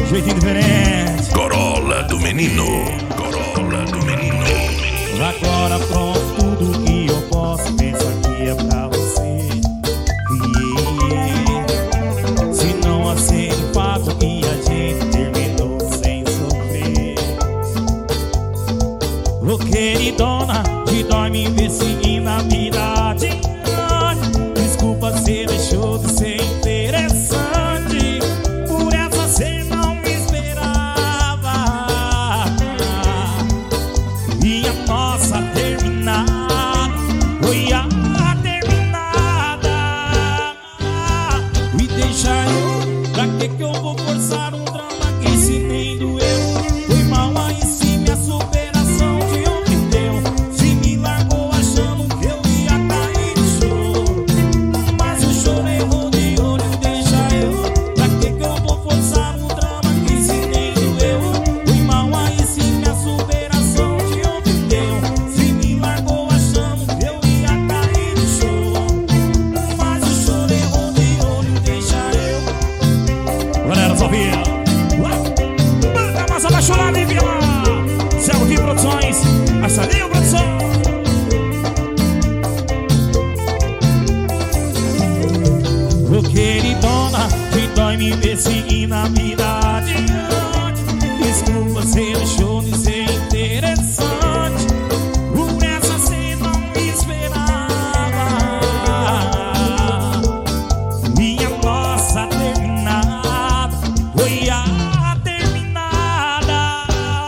Jeitinho diferente. Corolla do menino. Corolla do menino. Agora pronto, tudo que eu posso pensar que é pra você. Se não aceito o fato que a gente terminou sem sofrer. Ô queridona, que dói me ver seguindo a vida adiante. Desculpa, você deixou de ser interessante. Por essa cê não me esperava. E a nossa terminada foi a terminada. Me deixa eu, pra que eu vou forçar um drama que se nem doeu? Foi mal aí sim minha superação de ontem deu. Se me largou achando que eu ia cair no choro, mas o choro errou de olho. Deixa eu, pra que eu vou forçar um drama que se nem doeu? Foi mal aí sim minha superação de ontem deu. Se me largou achando que eu ia cair no choro, mas o choro errou de olho. Deixa eu. Galera, só via Banda mais apaixonada em Vila Selvi Produções, Açalinho Produção. Ô queridona, que dói me ver seguindo a vida adiante. Desculpa, você deixou de ser interessante. Por essa cê não me esperava. Minha nossa terminada foi a terminada.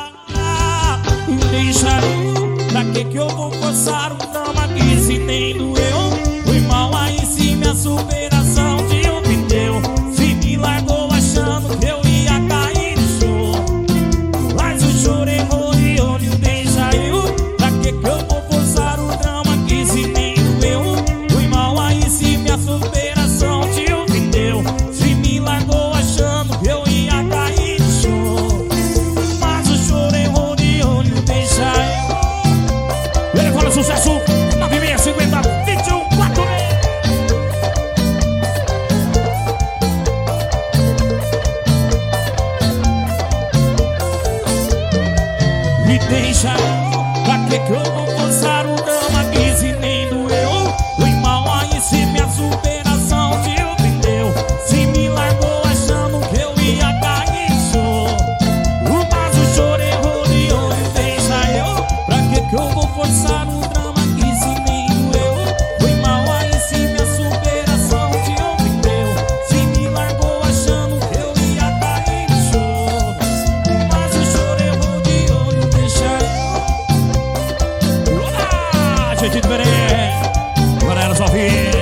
Deixa eu, pra que eu vou forçar um drama que se nem doeu? Foi mal aí sim minha superação de ontem deu. Se me largou achando que eu ia cair no choro, mas o choro errou de olho. Deixa eu, pra que eu vou forçar um drama que se nem doeu? Foi mal aí sim minha superação de ontem deu. Se me largou achando que eu ia cair no choro, mas o choro errou de olho. Deixa eu. Ele fala sucesso 9650 2146. Me deixa eu, pra que eu vou forçar o drama que se nem doeu? Foi mal aí se minha superação de ontem deu. Se me largou achando que eu ia cair no choro, mas o choro errou de olho. Deixa eu, pra que eu vou forçar um drama que se nem doeu? Foi mal aí se minha superação de ontem deu. Se me largou achando que eu ia cair no choro, mas o choro errou de olho. Deixa eu. Olá, gente diferente. Agora ela só vê.